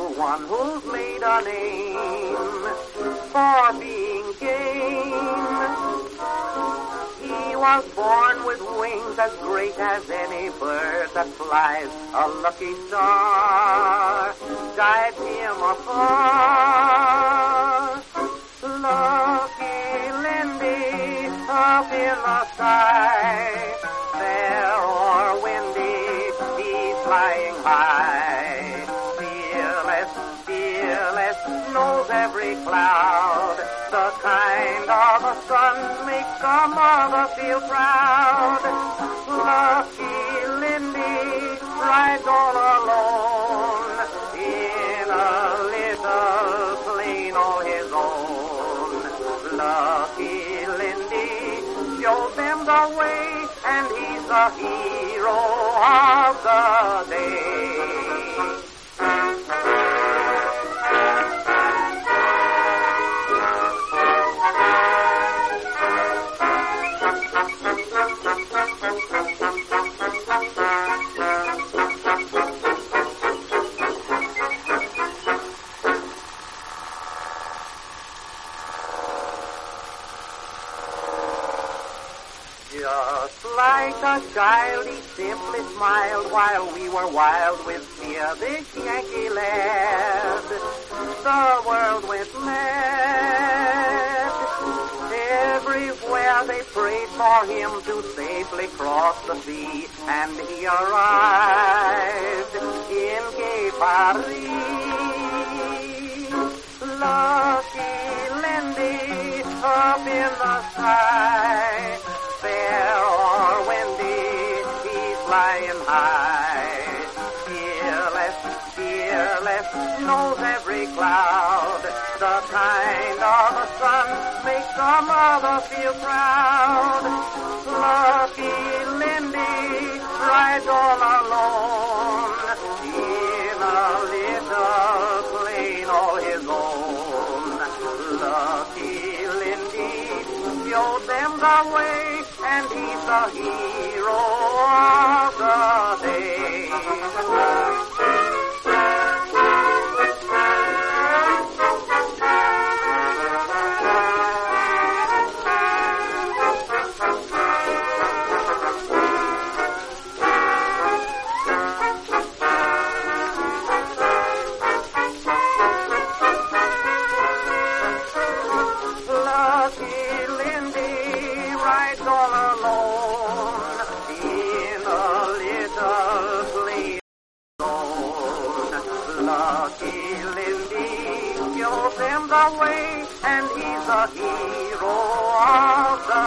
one who's made a name for being game. He was born with wings as great as any bird that flies. A lucky star guides him afar. Lucky Lindy up in the sky, fair or windy, he's flying high. Fearless, fearless, knows every cloud. The kind of a son makes a mother feel proud. Lucky Lindy rides all alone in a little plane all his own. Lucky Lindy shows them the way, and he's the hero of the day. Just like a child, he simply smiled while we were wild with fear. This Yankee lad, the world went mad. Everywhere they prayed for him to safely cross the sea, and he arrived in gay Paris. Lucky Lindy up in the sky, fair or windy, he's flying high. Fearless, fearless, knows every cloud. The kind of a son makes a mother feel proud. Lucky Lindy rides all alone in a little plane all his own. Lucky Lindy shows them the way, and he's the hero of the day. Lucky Lindy rides all alone in a little plane alone. Lucky Lindy shows them the way, and he's the hero of the